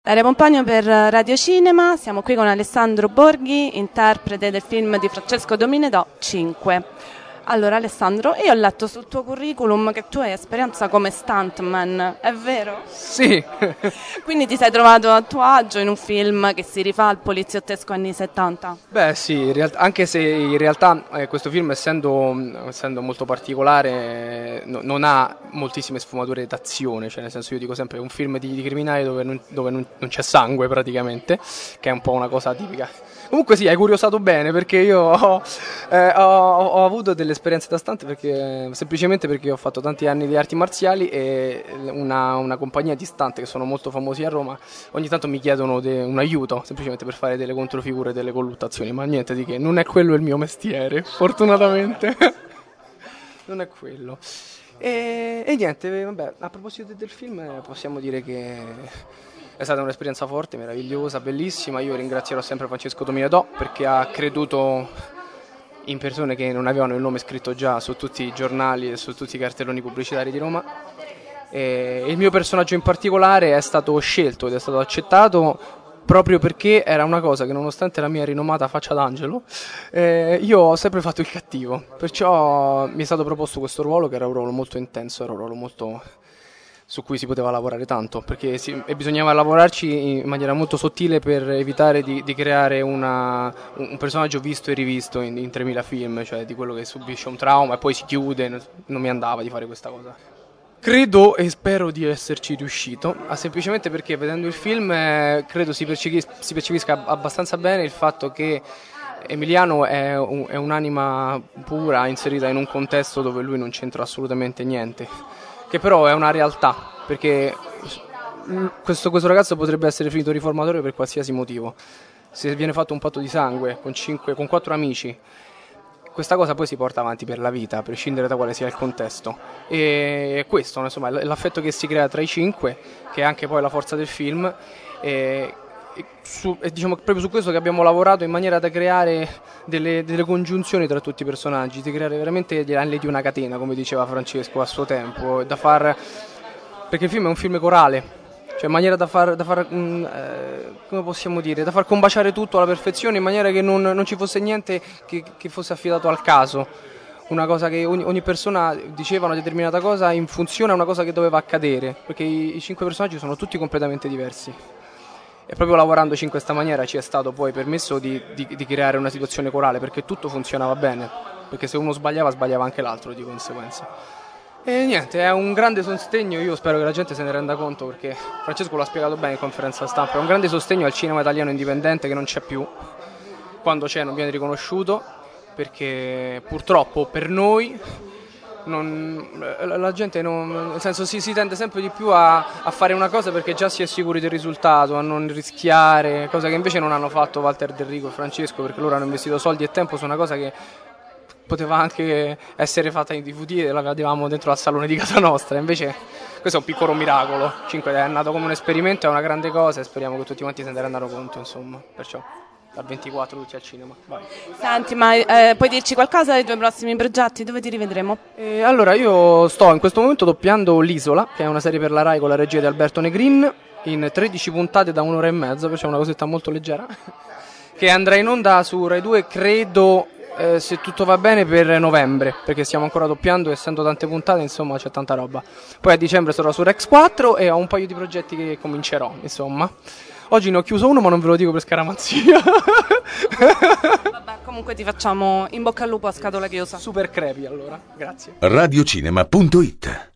Daria Pompagno per Radio Cinema, siamo qui con Alessandro Borghi, interprete del film di Francesco Dominedò, 5. Allora Alessandro, io ho letto sul tuo curriculum che tu hai esperienza come stuntman, è vero? Sì. Quindi ti sei trovato a tuo agio in un film che si rifà al poliziottesco anni 70? Beh sì, anche se in realtà questo film essendo molto particolare non ha moltissime sfumature d'azione, cioè nel senso io dico sempre è un film di criminali dove non c'è sangue praticamente, che è un po' una cosa tipica. Comunque sì, hai curiosato bene perché io ho avuto delle esperienze da stunt semplicemente perché ho fatto tanti anni di arti marziali e una compagnia di stunt che sono molto famosi a Roma ogni tanto mi chiedono un aiuto semplicemente per fare delle controfigure, delle colluttazioni, ma niente di che, non è quello il mio mestiere, fortunatamente. Non è quello. E niente, vabbè, a proposito del film possiamo dire che è stata un'esperienza forte, meravigliosa, bellissima. Io ringrazierò sempre Francesco Dominedò perché ha creduto in persone che non avevano il nome scritto già su tutti i giornali e su tutti i cartelloni pubblicitari di Roma. E il mio personaggio in particolare è stato scelto ed è stato accettato proprio perché era una cosa che, nonostante la mia rinomata faccia d'angelo, io ho sempre fatto il cattivo. Perciò mi è stato proposto questo ruolo che era un ruolo molto intenso, era un ruolo molto su cui si poteva lavorare tanto, perché bisognava lavorarci in maniera molto sottile per evitare di creare un personaggio visto e rivisto in 3000 film, cioè di quello che subisce un trauma e poi si chiude. Non mi andava di fare questa cosa. Credo e spero di esserci riuscito, semplicemente perché vedendo il film credo si percepisca abbastanza bene il fatto che Emiliano è un'anima pura inserita in un contesto dove lui non c'entra assolutamente niente, che però è una realtà, perché questo ragazzo potrebbe essere finito riformatorio per qualsiasi motivo. Se viene fatto un patto di sangue con 4 amici, questa cosa poi si porta avanti per la vita, a prescindere da quale sia il contesto. E questo, insomma, è l'affetto che si crea tra i 5, che è anche poi la forza del film. E diciamo proprio su questo che abbiamo lavorato in maniera da creare delle congiunzioni tra tutti i personaggi, di creare veramente gli anelli di una catena, come diceva Francesco a suo tempo, perché il film è un film corale, cioè in maniera da far come possiamo dire, da far combaciare tutto alla perfezione, in maniera che non ci fosse niente che fosse affidato al caso, una cosa che ogni persona diceva una determinata cosa in funzione a una cosa che doveva accadere, perché i 5 personaggi sono tutti completamente diversi. E proprio lavorandoci in questa maniera ci è stato poi permesso di creare una situazione corale, perché tutto funzionava bene, perché se uno sbagliava anche l'altro di conseguenza. E niente, è un grande sostegno, io spero che la gente se ne renda conto, perché Francesco l'ha spiegato bene in conferenza stampa, è un grande sostegno al cinema italiano indipendente che non c'è più, quando c'è non viene riconosciuto, perché purtroppo per noi la gente nel senso si tende sempre di più a fare una cosa perché già si è sicuri del risultato, a non rischiare, cosa che invece non hanno fatto Walter Del Rico e Francesco, perché loro hanno investito soldi e tempo su una cosa che poteva anche essere fatta in DVD e la vedevamo dentro al salone di casa nostra. Invece questo è un piccolo miracolo, 5 è nato come un esperimento, è una grande cosa e speriamo che tutti quanti se ne rendano conto, insomma, perciò dal 24 tutti al cinema. Vai. Senti, ma puoi dirci qualcosa dei tuoi prossimi progetti? Dove ti rivedremo? Allora, io sto in questo momento doppiando L'Isola, che è una serie per la Rai con la regia di Alberto Negrin, in 13 puntate da 1 ora e mezza, perciò è una cosetta molto leggera, che andrà in onda su Rai 2, credo, se tutto va bene, per novembre, perché stiamo ancora doppiando, essendo tante puntate, insomma, c'è tanta roba. Poi a dicembre sarò su Rex 4 e ho un paio di progetti che comincerò, insomma. Oggi ne ho chiuso uno, ma non ve lo dico per scaramanzia. Vabbè, comunque ti facciamo in bocca al lupo a scatola chiusa. Super crepi, allora. Grazie. Radiocinema.it